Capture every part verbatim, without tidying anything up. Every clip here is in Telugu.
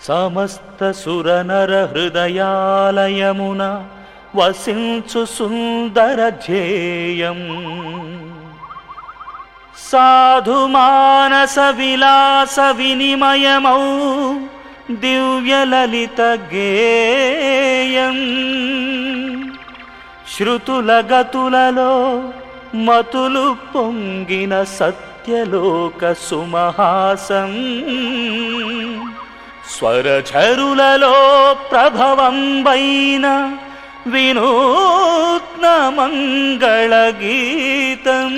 సమస్త సురనర హృదయాలయమున వసించు సుందర ధ్యేయం సాధు మానస విలాస వినిమయమౌ దివ్య లలిత గేయం శృతుల గతులలో మతులు పొంగిన సత్యలోక సుమహాసం స్వరఝరులలో ప్రభవంబైన వినూత్న మంగళ గీతం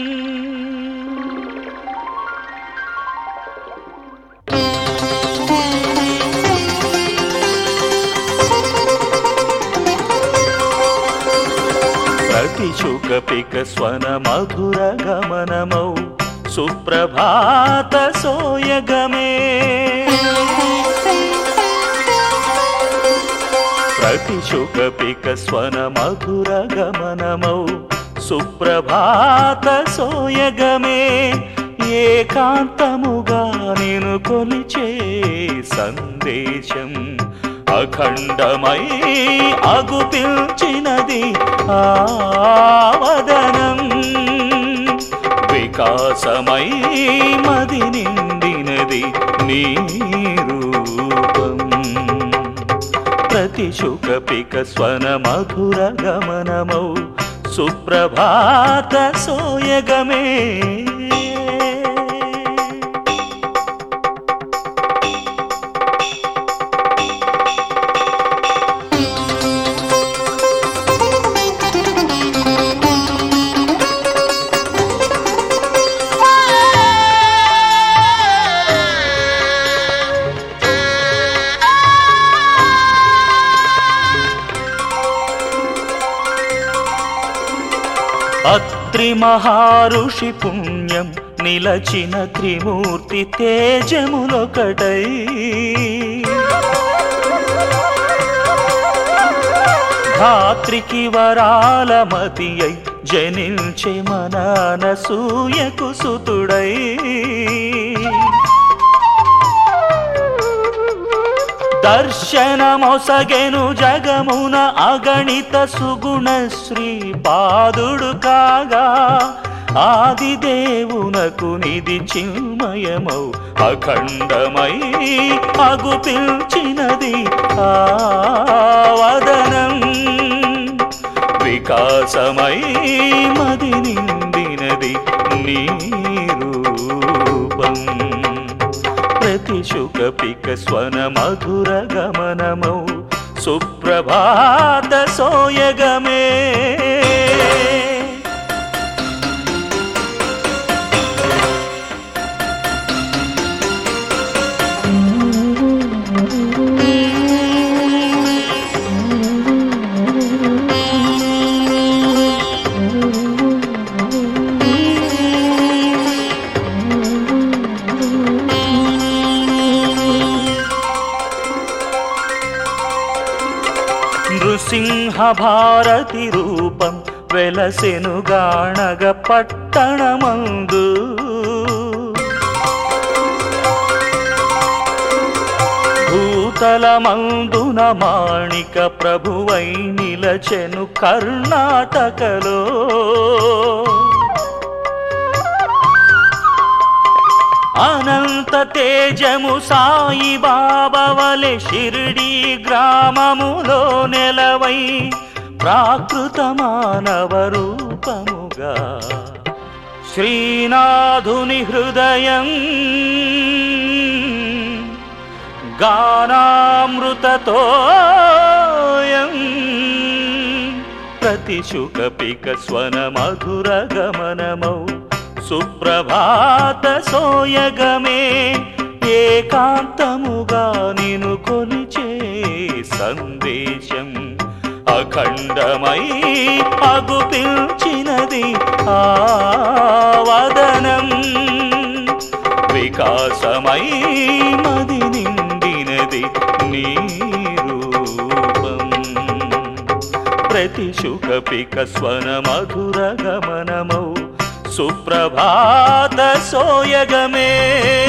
ప్రతిశుకపిక స్వన మధుర గమనమౌ సుప్రభాత సోయగమే ప్రతిశుకపిక స్వన మధుర గమనమౌ సుప్రభాత సోయగమే ఏకాంతముగా నిను కొలిచే సందేశం అఖండమై అగుపిల్చినది ఆవదనం వికాసమై మది నిండినది నీ రూపం ప్రతిశుకపిక స్వన మధుర గమనమౌ సుప్రభాత సోయగమే అత్రి మహారుషి పుణ్యం నిలచిన త్రిమూర్తి తేజములొకటై ధాత్రికి వరాల మతి అయి జనించే మన అనసూయకు సుతుడై దర్శనమొసగెను జగమున అగణిత సుగుణ శ్రీ పాదుడు కాగా ఆదిదేవునకు నిధి చిన్మయమౌ అఖండమై అగుపిల్చినది ఆవదనం వికాసమై మది నిండినది నీ రూపం ప్రతిశుకపిక స్వన మధుర గమనమౌ సుప్రభాత సోయగమే నృసింహ భారతి రూపం వెలసెను గాణగ పట్టణమందు భూతలమందున మాణిక ప్రభువై నిలచెను కర్ణాటకలో అనంత తేజము సాయి బాబవలె షిరిడీ గ్రామములో నెలవై ప్రాకృత మానవ రూపముగా శ్రీనాథుని హృదయం గానామృతతోయం ప్రతిశుకపిక స్వన మధుర గమనమౌ సుప్రభాత సోయగమే ఏకాంతముగా నిను కొలిచే సందేశం అఖండమై అగుపిల్చినది ఆవదనం వికాసమై మది నిండినది నీ రూపం ప్రతిశుకపిక స్వన మధుర గమనమౌ సుప్రభాత సోయగమే